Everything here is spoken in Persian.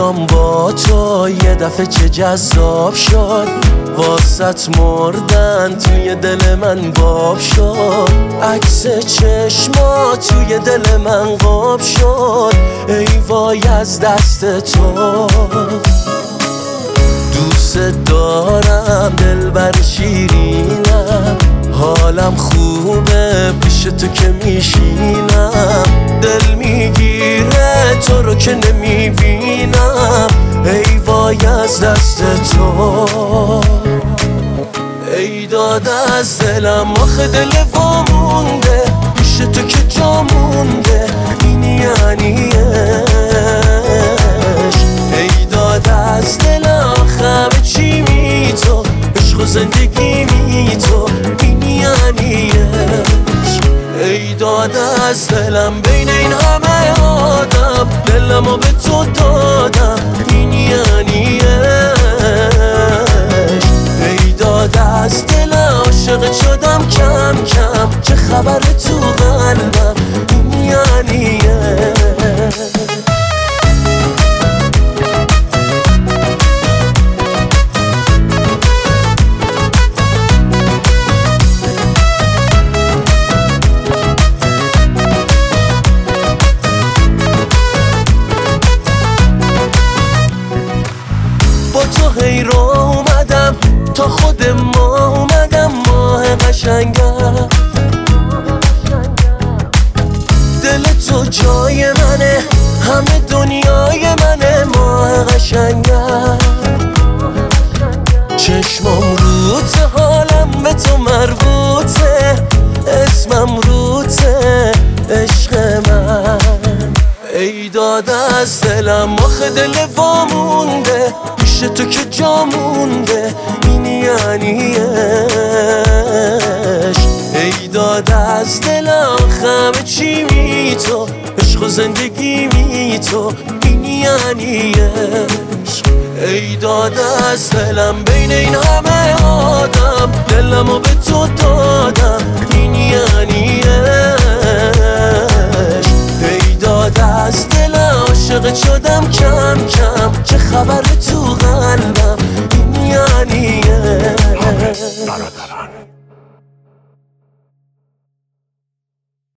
دنیام با تو یه دفعه چه جذاب شد، واسط مردن توی دل من باب شد، عکس چشما توی دل من قاب شد، ای وای از دست تو. دوست دارم دلبر شیرینم، حالم خوبه پیش تو که میشینم، دل میگیره تو رو که نمیبینم، ای وای از دست تو. ای داد از دلم آخه دل وامونده، پیش تو که جا مونده، این یعنی عشق. ای داد از دلم آخه همه چی می تو، عشق و زندگی می تو، این یعنی عشق. ای داد از دلم بین این همه آدم، دلمو به تو دادم، این یعنی عشق. ای داد از دلم عاشقت شدم کم کم، چه خبر تو قلبم، این یعنی عشق. تو هی را اومدم تا خود ما اومدم، ماه قشنگم. دل تو جای منه، همه دنیای منه، ماه قشنگم. چشمم روته، حالم به تو مربوطه، اسمم روته، عشق من. ای داد از دلم آخه دل وامونده، پیش تو که جا مونده، این یعنی عشق. ای داد از دلم همه چی می تو، عشق و زندگی می تو، این یعنی عشق. ای داد از دلم بین این همه آدم، دلمو به تو دادم، این یعنی عشق. ای داد از دلم عاشقت شدم کم کم، چه خبر تو قلبم، این یعنی عشق.